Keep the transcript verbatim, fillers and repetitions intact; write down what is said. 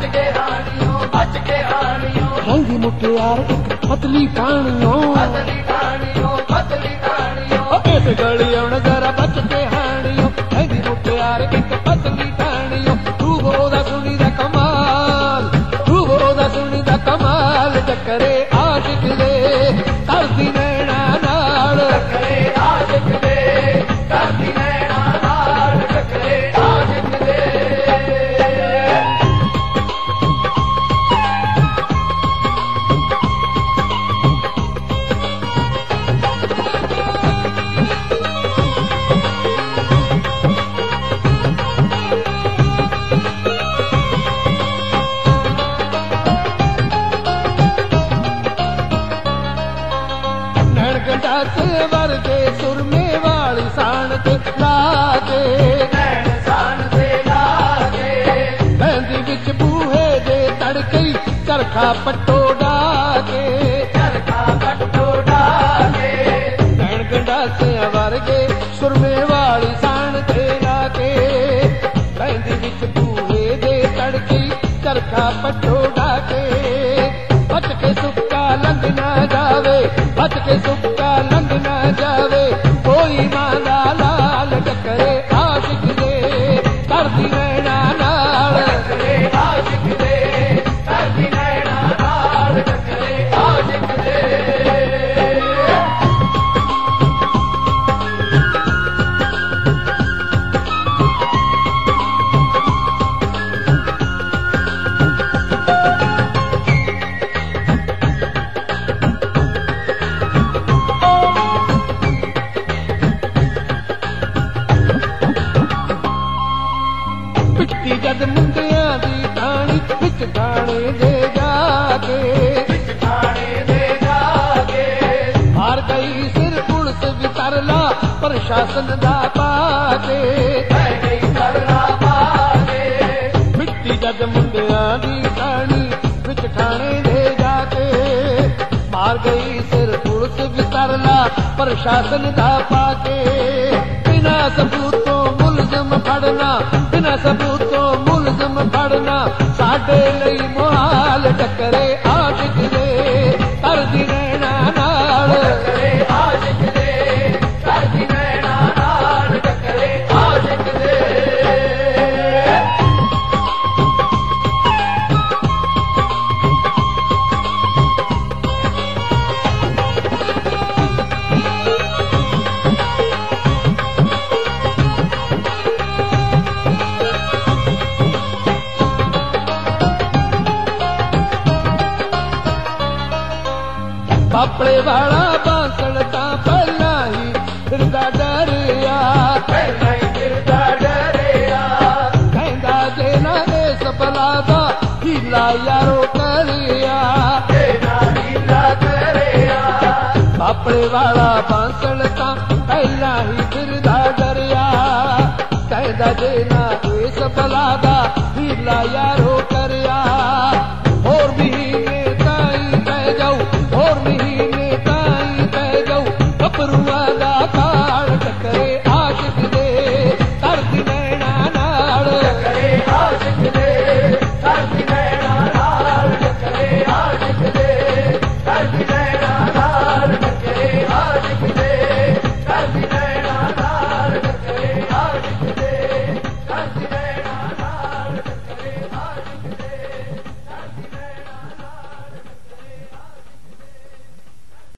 के हानियों बच के हानियों रंगी मुटियार एक पतली कहानियों पतली कहानियों पतली कहानियों इस गली आउण जरा बच के हानियों रंगी मुटियार एक पतली कहानियों तू बोदा सुनी दा कमाल तू बोदा सुनी दा कमाल टकरे आशिक दे करदी नैना नाल टकरे आशिक दे करदी नैना नाल टकरे आशिक दे गंडासे वर्गे सुरमे वाली साण ते लागे नैन सान से लागे बहंदी विच बूहे दे तड़कई चरखा पट्टो डाके चरखा पट्टो डाके नैन गंडासे वर्गे सुरमे वाली साण ते लागे बहंदी विच बूहे दे तड़कई चरखा पट्टो डाके बच के सुक्का लंघ ना जावे बच के सुक्का लंघ ना जावे कोई मांदा लाल टकरे आशिक दे करदी नैना नाल टकरे आशिक दे करदी नैना नाल टकरे आशिक दे पिट्टी जद मुंडियां दी टाणी विच ठाणे दे जाके विच ठाणे दे जाके हार गई सिर पुलिस भी तरला प्रशासन दा पाके पै गई सरला पाके मिट्टी जद मुंडियां दी टाणी विच ठाणे दे जाके मार गई सिर पुलिस भी तरला प्रशासन दा पाके बिना सबूतों मुलजम फड़ना बिना सबूतों मुलजम फड़ना साडे लई मुहाल टकरे आशिक दे करदी नैना नाल टकरे आशिक दे करदी नैना नाल टकरे आशिक दे बापड़े वाला बांसण ता पहला ही फिरदा डरिया पहला ही फिरदा डरिया कहंदा जे ना इस बला दा हीला यारो करिया तेरा लीला करिया बापड़े वाला बांसण ता पहला ही फिरदा डरिया कहंदा जे ना इस बला दा हीला यारो